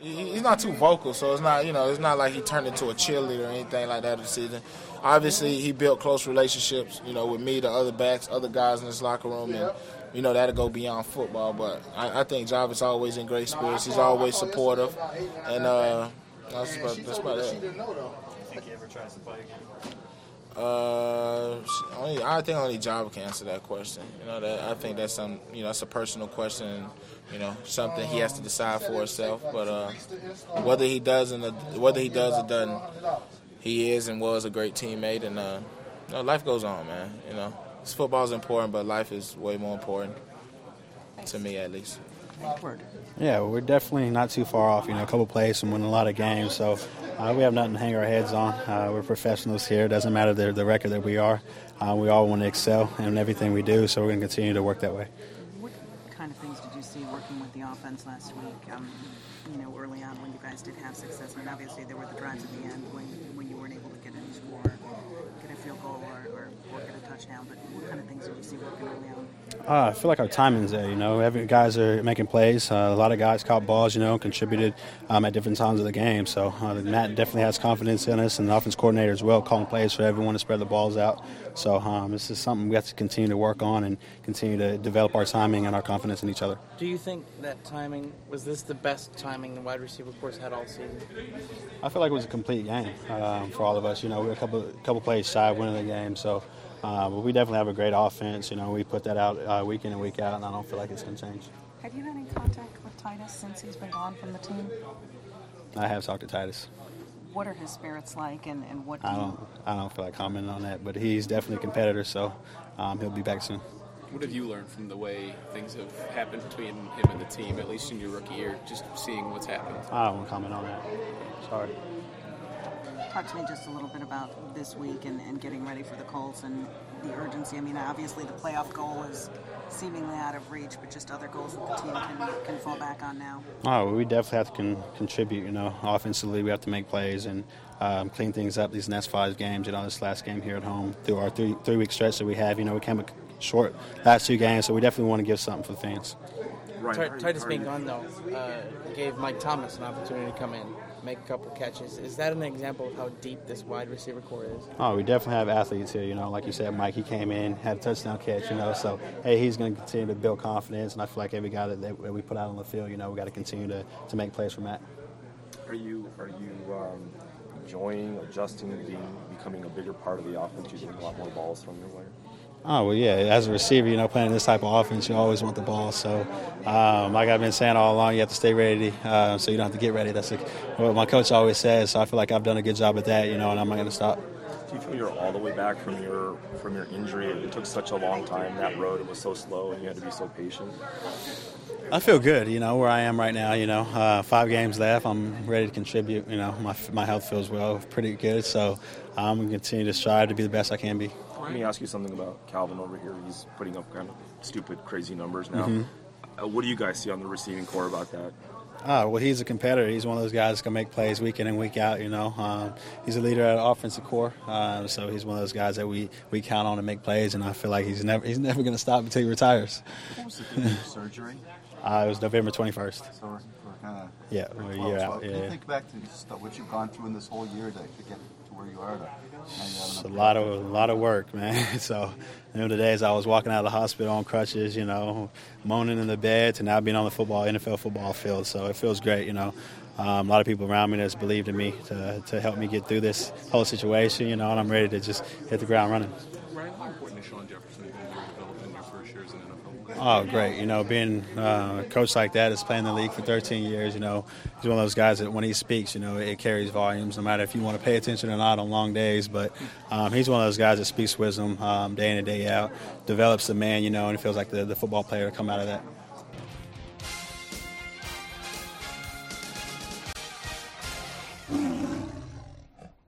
he's not too vocal, so it's not like he turned into a cheerleader or anything like that this season. Obviously, he built close relationships, with me, the other backs, other guys in this locker room, and that'll go beyond football. But I think Jarvis always in great spirits. He's always supportive, and that's about it. Do you think he ever tries to play again? I think only Jarvis can answer that question. I think that's that's a personal question. Something he has to decide for himself. But whether he does or doesn't, he is and was a great teammate. And life goes on, man. Football is important, but life is way more important to me, at least. Yeah, we're definitely not too far off. A couple plays and winning a lot of games. So we have nothing to hang our heads on. We're professionals here. It doesn't matter the record that we are. We all want to excel in everything we do, so we're going to continue to work that way. What kind of things did you see working with the offense last week? Early on when you guys did have success. Obviously there were the drives at the end when you weren't able to get any score, get a field goal or get a touchdown. But what kind of things did you see working early on? I feel like our timing's there. Every guys are making plays. A lot of guys caught balls. Contributed at different times of the game. So Matt definitely has confidence in us, and the offense coordinator as well, calling plays for everyone to spread the balls out. So this is something we have to continue to work on and continue to develop our timing and our confidence in each other. Do you think that timing was this the best timing the wide receiver course had all season? I feel like it was a complete game for all of us. We're a couple plays shy of winning the game. So. But we definitely have a great offense. We put that out week in and week out, and I don't feel like it's going to change. Have you had any contact with Titus since he's been gone from the team? I have talked to Titus. What are his spirits like, and what do I don't feel like commenting on that, but he's definitely a competitor, so he'll be back soon. What have you learned from the way things have happened between him and the team, at least in your rookie year, just seeing what's happened? I don't want to comment on that. Sorry. Talk to me just a little bit about this week and getting ready for the Colts and the urgency. Obviously the playoff goal is seemingly out of reach, but just other goals that the team can fall back on now. We definitely have to contribute. Offensively we have to make plays and clean things up these next 5 games. This last game here at home through our three-week stretch that we have. We came up short last 2 games, so we definitely want to give something for the fans. Right. Titus being gone, though, gave Mike Thomas an opportunity to come in, make a couple catches. Is that an example of how deep this wide receiver core is? We definitely have athletes here. Like you said, Mike, he came in, had a touchdown catch, so, hey, he's going to continue to build confidence, and I feel like every guy that we put out on the field, we got to continue to make plays for Matt. Are you enjoying, adjusting, becoming a bigger part of the offense, using a lot more balls from your way? Oh, well, yeah. As a receiver, playing this type of offense, you always want the ball. So, like I've been saying all along, you have to stay ready so you don't have to get ready. That's what my coach always says. So I feel like I've done a good job at that, and I'm not going to stop. Do you feel you're all the way back from your injury? It took such a long time, that road. It was so slow, and you had to be so patient. I feel good, where I am right now. 5 games left. I'm ready to contribute. My health feels pretty good. So I'm going to continue to strive to be the best I can be. Let me ask you something about Calvin over here. He's putting up kind of stupid, crazy numbers now. Mm-hmm. What do you guys see on the receiving core about that? Well, he's a competitor. He's one of those guys that's going to make plays week in and week out, He's a leader at the offensive core, so he's one of those guys that we count on to make plays, and I feel like he's never going to stop until he retires. What was the surgery? It was November 21st. So we're kind of we're a year out. Can you think back to just what you've gone through in this whole year to get to where you are? It's a lot of work, man. So, the days I was walking out of the hospital on crutches, moaning in the bed, to now being on the NFL football field. So it feels great, A lot of people around me that's believed in me to help me get through this whole situation, and I'm ready to just hit the ground running. Ryan, how important is Sean Jefferson in your development in your first years in NFL? Oh, great. Being a coach like that, is playing in the league for 13 years, he's one of those guys that when he speaks, it carries volumes, no matter if you want to pay attention or not on long days. But he's one of those guys that speaks wisdom day in and day out, develops the man, and it feels like the football player to come out of that.